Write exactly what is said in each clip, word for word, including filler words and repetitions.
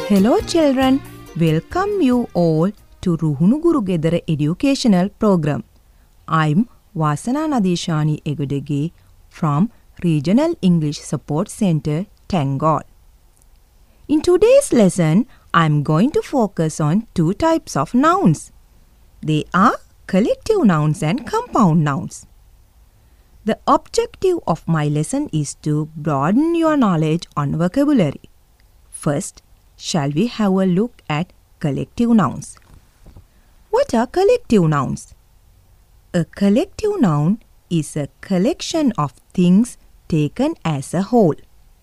Hello children, welcome you all to Ruhunu Guru Gedara educational program. I'm Wasana Nadishani Egudege from Regional English Support Center, Tangol. In today's lesson, I'm going to focus on two types of nouns. They are collective nouns and compound nouns. The objective of my lesson is to broaden your knowledge on vocabulary. First, shall we have a look at collective nouns? What are collective nouns? A collective noun is a collection of things taken as a whole.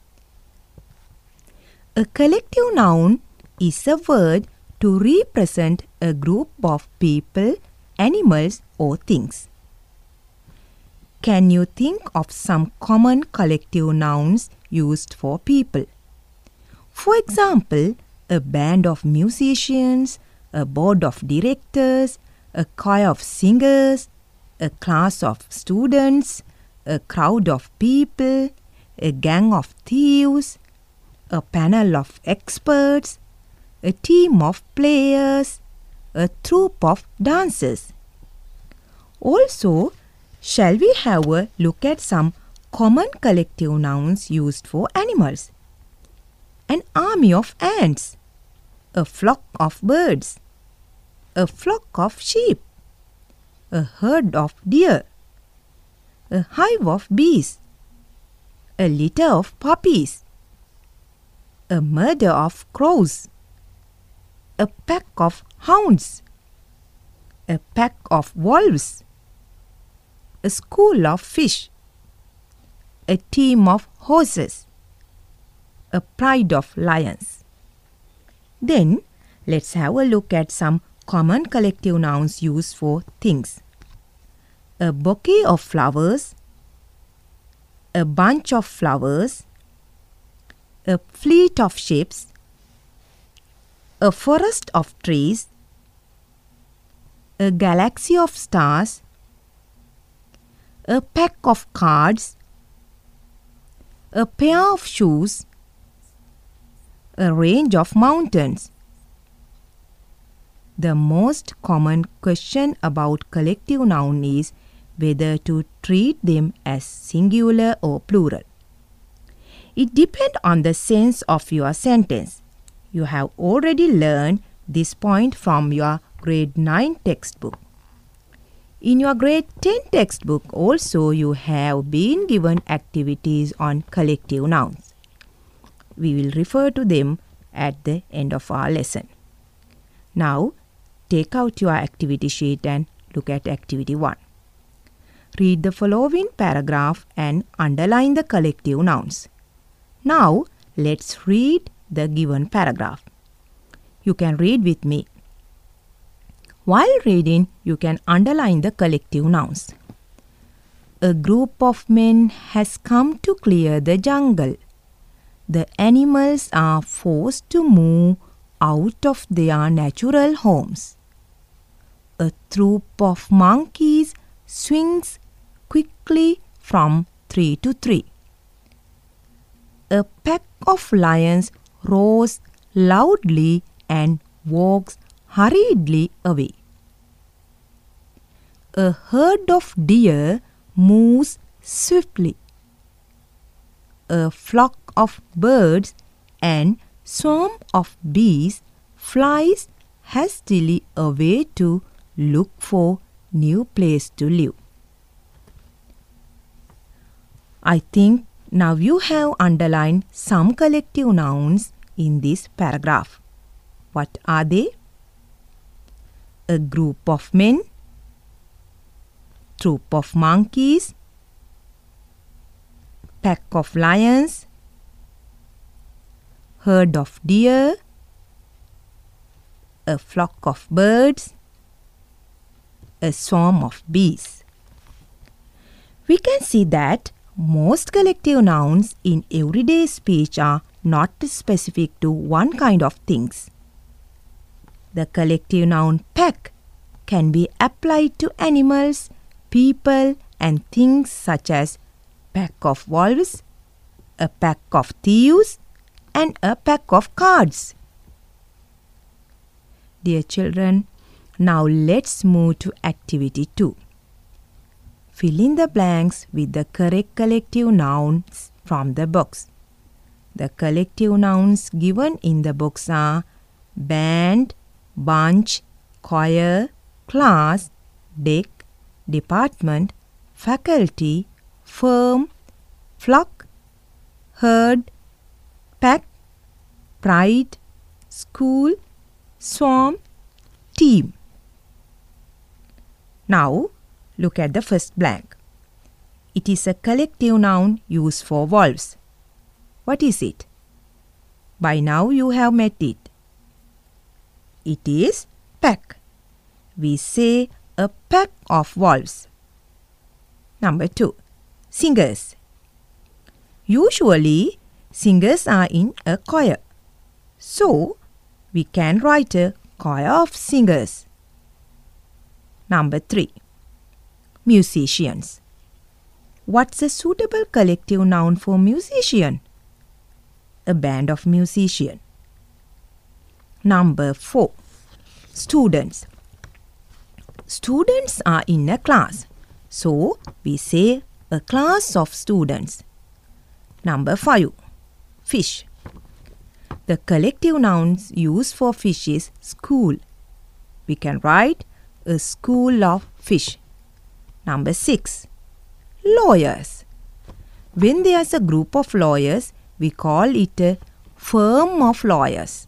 A collective noun is a word to represent a group of people, animals, or things. Can you think of some common collective nouns used for people? For example, a band of musicians, a board of directors, a choir of singers, a class of students, a crowd of people, a gang of thieves, a panel of experts, a team of players, a troupe of dancers. Also, shall we have a look at some common collective nouns used for animals? An army of ants, a flock of birds, a flock of sheep, a herd of deer, a hive of bees, a litter of puppies, a murder of crows, a pack of hounds, a pack of wolves, a school of fish, a team of horses, a pride of lions. Then, let's have a look at some common collective nouns used for things. A bouquet of flowers, a bunch of flowers, a fleet of ships, a forest of trees, a galaxy of stars, a pack of cards, a pair of shoes, a range of mountains. The most common question about collective noun is whether to treat them as singular or plural. It depends on the sense of your sentence. You have already learned this point from your grade nine textbook. In your grade ten textbook also you have been given activities on collective nouns. We will refer to them at the end of our lesson. Now, take out your activity sheet and look at activity one. Read the following paragraph and underline the collective nouns. Now, let's read the given paragraph. You can read with me. While reading, you can underline the collective nouns. A group of men has come to clear the jungle. The animals are forced to move out of their natural homes. A troop of monkeys swings quickly from tree to tree. A pack of lions roars loudly and walks hurriedly away. A herd of deer moves swiftly. A flock of birds and swarm of bees flies hastily away to look for new place to live. I think now you have underlined some collective nouns in this paragraph. What are they? A group of men, troop of monkeys, pack of lions, herd of deer, a flock of birds, a swarm of bees. We can see that most collective nouns in everyday speech are not specific to one kind of things. The collective noun pack can be applied to animals, people, and things such as pack of wolves, a pack of thieves, and a pack of cards. Dear children, now let's move to activity two. Fill in the blanks with the correct collective nouns from the box. The collective nouns given in the box are band, bunch, choir, class, deck, department, faculty, firm, flock, herd, pack, pride, school, swarm, team. Now, look at the first blank. It is a collective noun used for wolves. What is it? By now you have met it. It is pack. We say a pack of wolves. Number two, singers. Usually, singers are in a choir. So, we can write a choir of singers. Number three, musicians. What's a suitable collective noun for musician? A band of musicians. Number four, students. Students are in a class. So, we say a class of students. Number five, fish. The collective nouns used for fish is school. We can write a school of fish. Number six, lawyers. When there's a group of lawyers, we call it a firm of lawyers.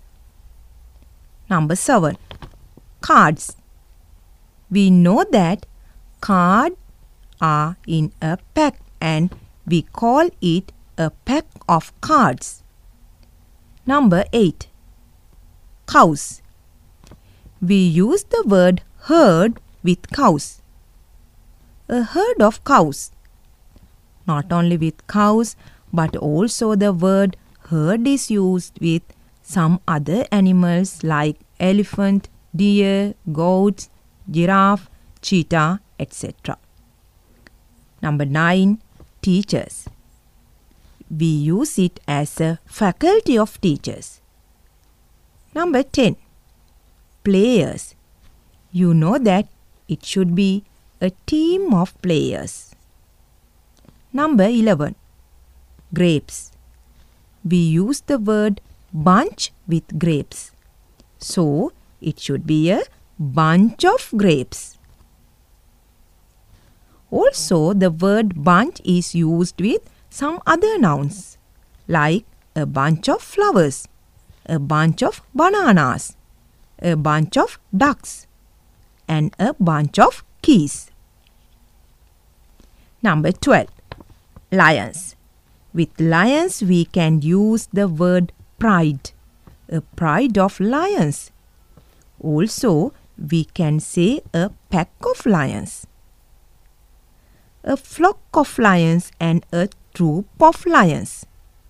Number seven, cards. We know that cards are in a pack and we call it a pack of cards. Number eight, cows. We use the word herd with cows. A herd of cows. Not only with cows, but also the word herd is used with some other animals like elephant, deer, goats, giraffe, cheetah, et cetera. Number nine, teachers. We use it as a faculty of teachers. Number ten, players. You know that it should be a team of players. Number eleven, grapes. We use the word bunch with grapes. So, it should be a bunch of grapes. Also, the word bunch is used with some other nouns like a bunch of flowers, a bunch of bananas, a bunch of ducks, and a bunch of keys. Number twelve, lions. With lions, we can use the word pride, a pride of lions. Also, we can say a pack of lions, a flock of lions, and a troop of lions.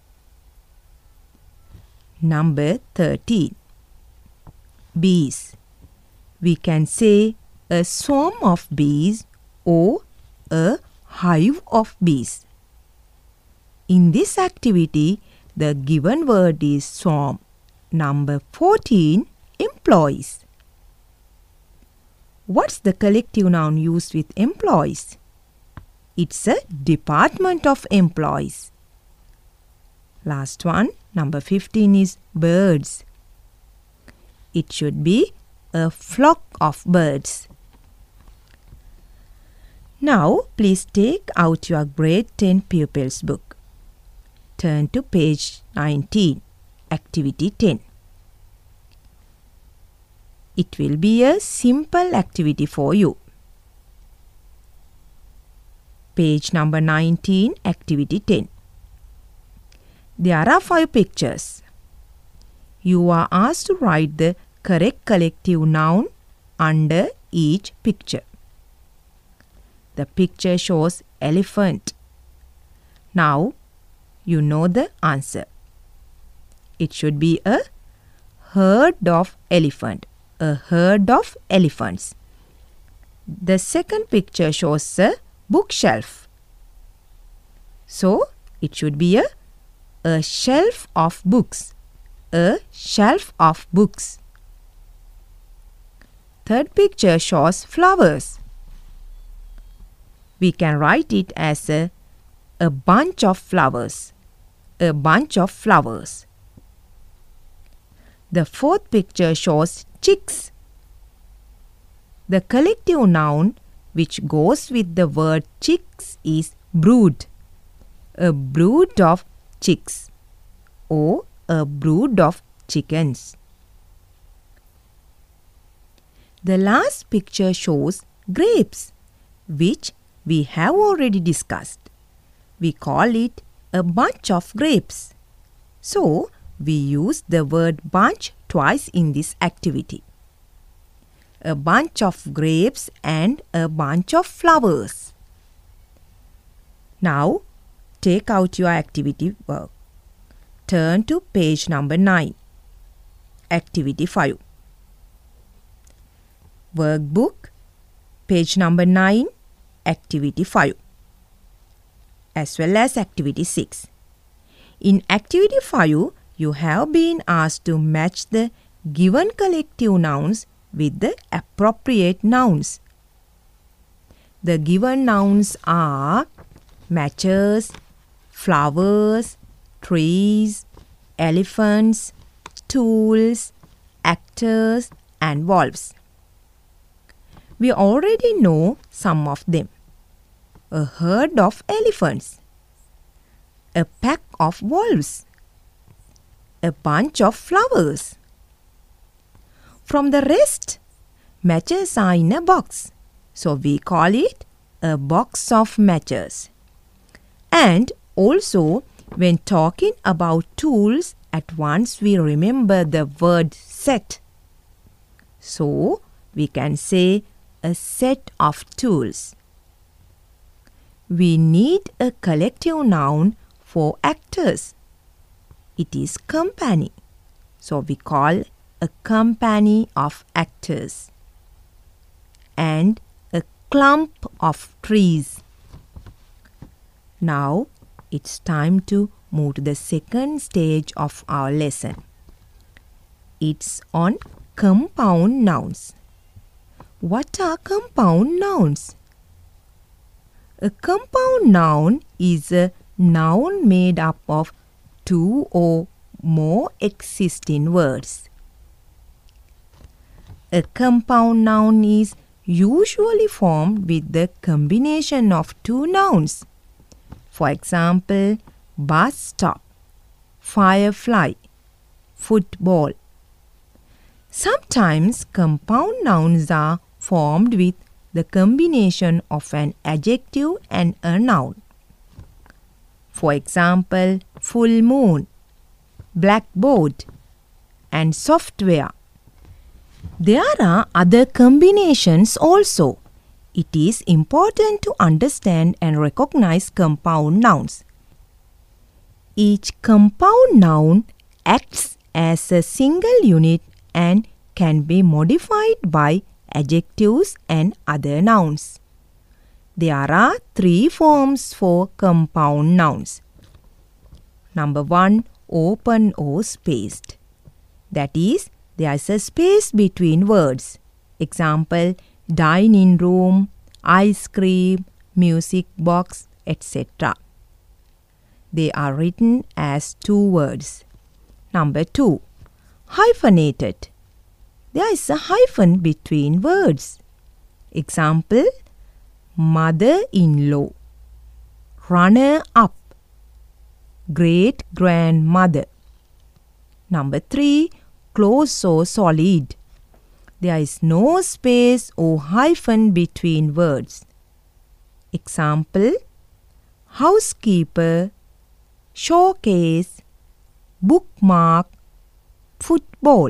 Number thirteen, bees. We can say a swarm of bees or a hive of bees. In this activity, the given word is swarm. Number fourteen, employees. What's the collective noun used with employees? It's a department of employees. Last one, number fifteen is birds. It should be a flock of birds. Now, please take out your grade ten pupils book. Turn to page nineteen, activity ten. It will be a simple activity for you. Page number nineteen, activity ten. There are five pictures. You are asked to write the correct collective noun under each picture. The picture shows elephant. Now, you know the answer. It should be a herd of elephant, a herd of elephants. The second picture shows a bookshelf. So, it should be a, a shelf of books, a shelf of books. third picture shows flowers. We can write it as a, a bunch of flowers. A bunch of flowers. The fourth picture shows chicks. The collective noun which goes with the word chicks is brood. A brood of chicks or a brood of chickens. The last picture shows grapes, which we have already discussed. We call it a bunch of grapes. So, we use the word bunch twice in this activity. A bunch of grapes and a bunch of flowers. Now, take out your activity work. Turn to page number nine. Activity five. Workbook, page number nine, activity five. As well as activity six. In activity five, you have been asked to match the given collective nouns with the appropriate nouns. The given nouns are matches, flowers, trees, elephants, tools, actors, and wolves. We already know some of them. A herd of elephants, a pack of wolves, a bunch of flowers. From the rest, matches are in a box, so we call it a box of matches. And also, when talking about tools, at once we remember the word set. So, we can say a set of tools. We need a collective noun for actors. It is company. So we call a company of actors. And a clump of trees. Now it's time to move to the second stage of our lesson. It's on compound nouns. What are compound nouns? A compound noun is a noun made up of two or more existing words. A compound noun is usually formed with the combination of two nouns. For example, bus stop, firefly, football. Sometimes compound nouns are formed with the combination of an adjective and a noun. For example, full moon, blackboard, and software. There are other combinations also. It is important to understand and recognize compound nouns. Each compound noun acts as a single unit and can be modified by adjectives and other nouns. There are three forms for compound nouns. Number one, open or spaced. That is, there is a space between words. Example, dining room, ice cream, music box, et cetera. They are written as two words. Number two, hyphenated. There is a hyphen between words. Example, mother-in-law, runner-up, great-grandmother. Number three, close or solid. There is no space or hyphen between words. Example, housekeeper, showcase, bookmark, football.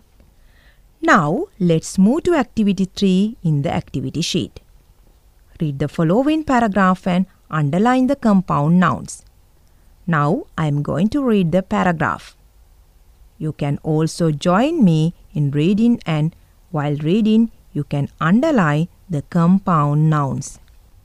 Now, let's move to activity three in the activity sheet. Read the following paragraph and underline the compound nouns. Now, I am going to read the paragraph. You can also join me in reading, and while reading, you can underline the compound nouns.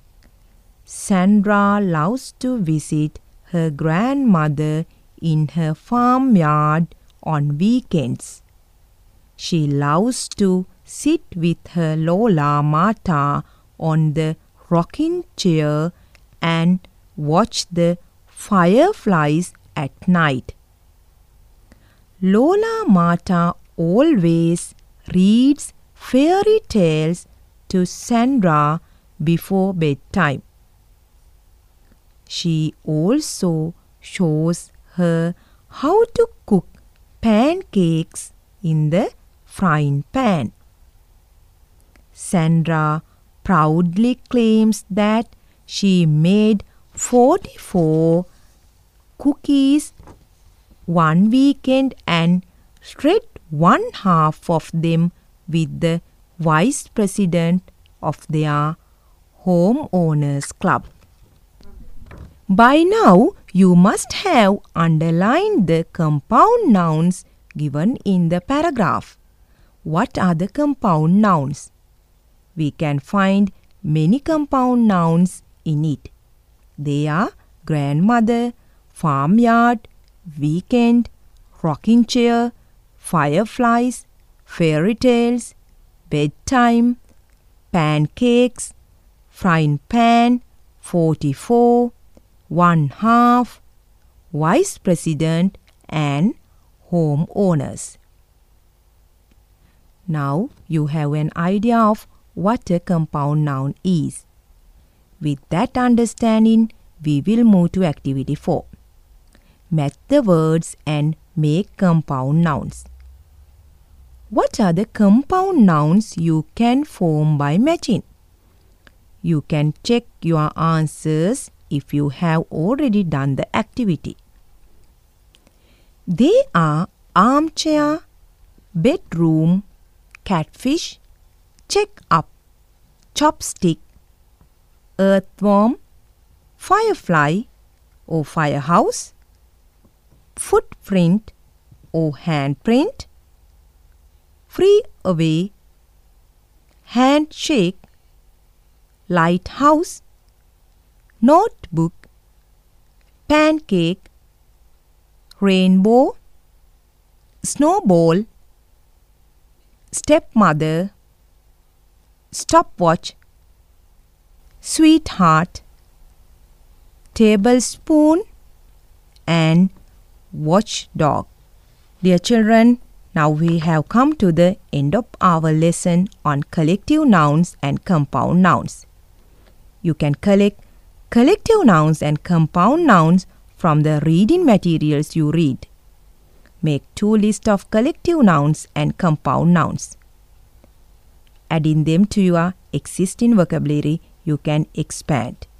Sandra loves to visit her grandmother in her farmyard on weekends. She loves to sit with her Lola Mata on the rocking chair and watch the fireflies at night. Lola Mata always reads fairy tales to Sandra before bedtime. She also shows her how to cook pancakes in the frying pan. Sandra proudly claims that she made forty-four cookies one weekend and shred one half of them with the vice president of their homeowners club. By now, you must have underlined the compound nouns given in the paragraph. What are the compound nouns? We can find many compound nouns in it. They are grandmother, farmyard, weekend, rocking chair, fireflies, fairy tales, bedtime, pancakes, frying pan, forty-four, one half, vice president and homeowners. Now you have an idea of what a compound noun is. With that understanding, we will move to activity four. Match the words and make compound nouns. What are the compound nouns you can form by matching? You can check your answers if you have already done the activity. They are armchair, bedroom, catfish, check up, chopstick, earthworm, firefly or firehouse, footprint or handprint, free away, handshake, lighthouse, notebook, pancake, rainbow, snowball, stepmother, stopwatch, sweetheart, tablespoon and watchdog. Dear children, now we have come to the end of our lesson on collective nouns and compound nouns. You can collect collective nouns and compound nouns from the reading materials you read. Make two lists of collective nouns and compound nouns. Adding them to your existing vocabulary, you can expand.